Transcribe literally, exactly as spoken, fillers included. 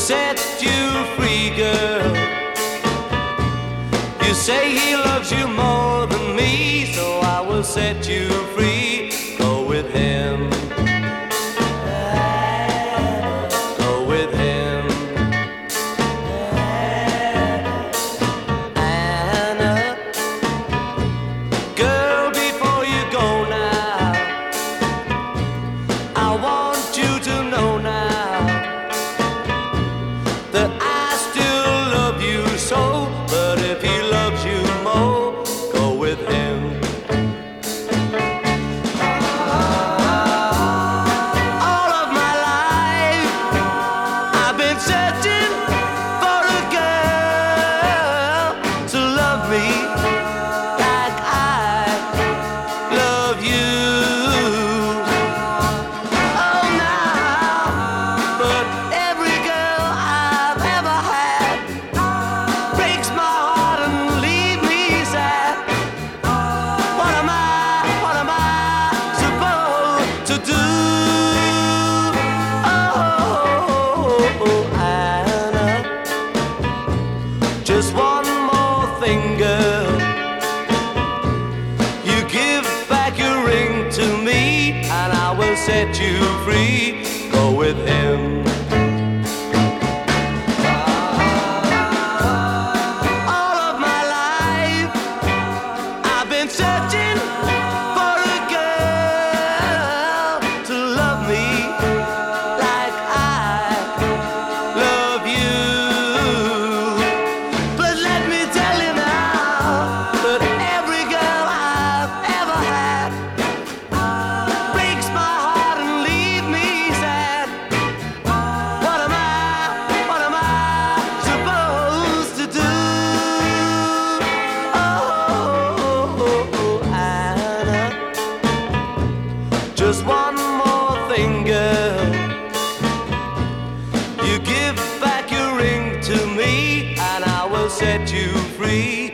set you free, girl. You say he loves you more than me, so I will set you free. Go with him. Go with him. Anna, girl, before you go now, I want you to know now that I still love you so. But if he loves you more, go with him. All of my life I've been searching for a girl to love me like I love you. Oh, now, but every girl I've ever had breaks my heart and leave me sad. What am I, what am I supposed to do? Oh, Anna, just one more thing, girl. You give back your ring to me, and I will set you free. Go with him. All of my life I've been searching for a girl to love me like I love you. But let me tell you now that every girl I've ever had breaks my heart and leave me sad. What am I, what am I supposed to do? Oh, Anna, just one more thing, girl. You give back your ring to me, and I will set you free.